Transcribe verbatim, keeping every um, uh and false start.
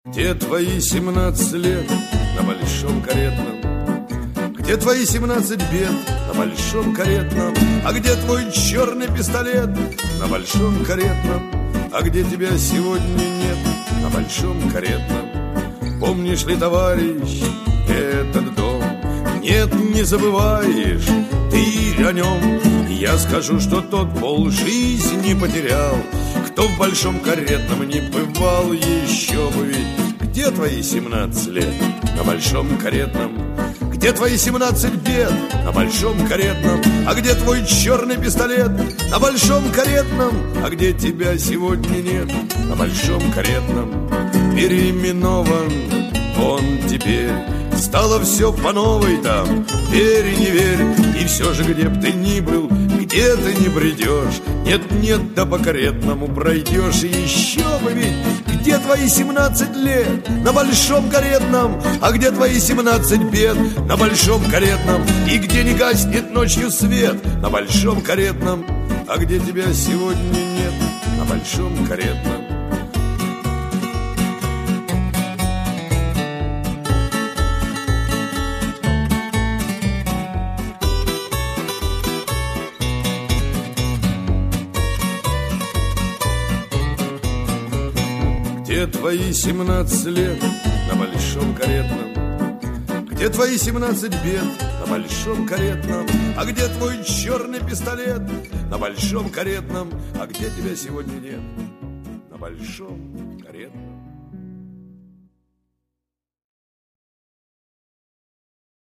Где твои семнадцать лет на большом каретном? Где твои семнадцать бед на большом каретном? А где твой черный пистолет на большом каретном? А где тебя сегодня нет на большом каретном? Помнишь ли, товарищ, этот дом? Нет, не забываешь ты о нем. Я скажу, что тот полжизни потерял, кто в большом каретном не бывал еще бы. Ведь где твои семнадцать лет на большом каретном? Где твои семнадцать бед на большом каретном? А где твой черный пистолет на большом каретном? А где тебя сегодня нет на большом каретном? Переименован он теперь, стало все по новой там, верь и не верь. И все же, где б ты ни был, где ты не бредешь, нет-нет, да по каретному пройдешь. И еще бы ведь, где твои семнадцать лет на большом каретном? А где твои семнадцать бед на большом каретном? И где не гаснет ночью свет на большом каретном? А где тебя сегодня нет на большом каретном? Где твои семнадцать лет на большом каретном? Где твои семнадцать бед на большом каретном? А где твой черный пистолет на большом каретном? А где тебя сегодня нет на большом каретном?